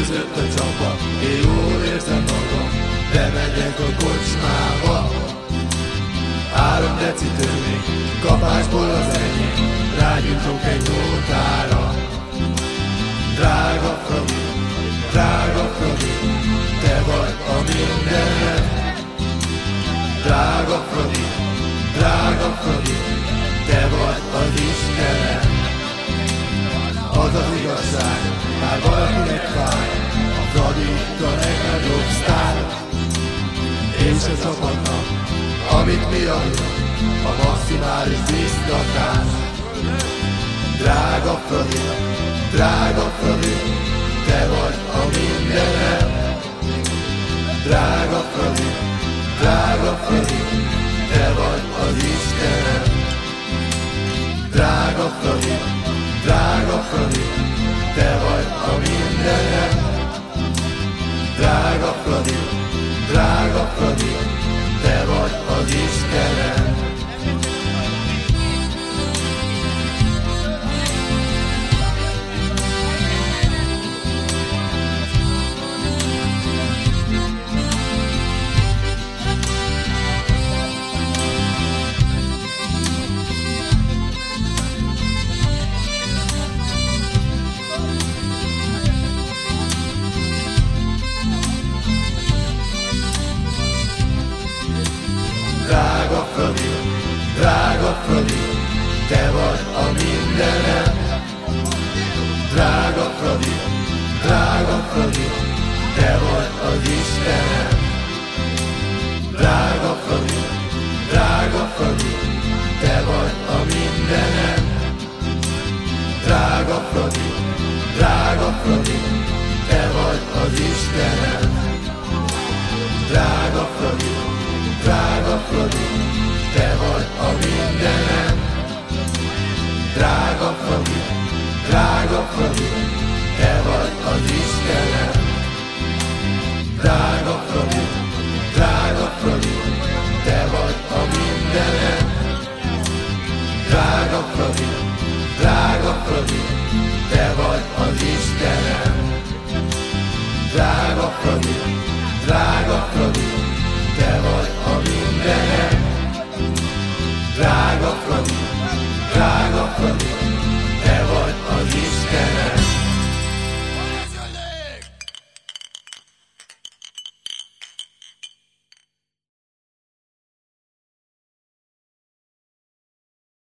főzött a csapa, én jól érzem magam, bemegyek a kocsmába. 3 deci törvény, kapásból az enyém, rágyújtok egy nótára. Drága Fradi, te vagy a mindenem. Drága Fradi, te vagy az Istenem. Az az igazság, már valakinek fáj, a Fradi itt a legnagyobb sztár. És a csapatnak, amit mi adunk, a maximális biztatás. Drága Fradi, te vagy a mindenem. Drága Fradi, te vagy az Istenem. Drága Fradi, te vagy a mindenem. Drága Fradi, te vagy az Istenem. Drága Fradi, te vagy a mindenem. Drága Fradi, te vagy az Istenem. Drága Fradi, te vagy a mindenem. Drága Fradi, te vagy az Istenem. Drága Fradi, te vagy a mindenem. Drága Fradi, te vagy az Istenem. Drága Fradi, te vagy a mindenem. Drága Fradi, te vagy az Istenem. Drága Fradi,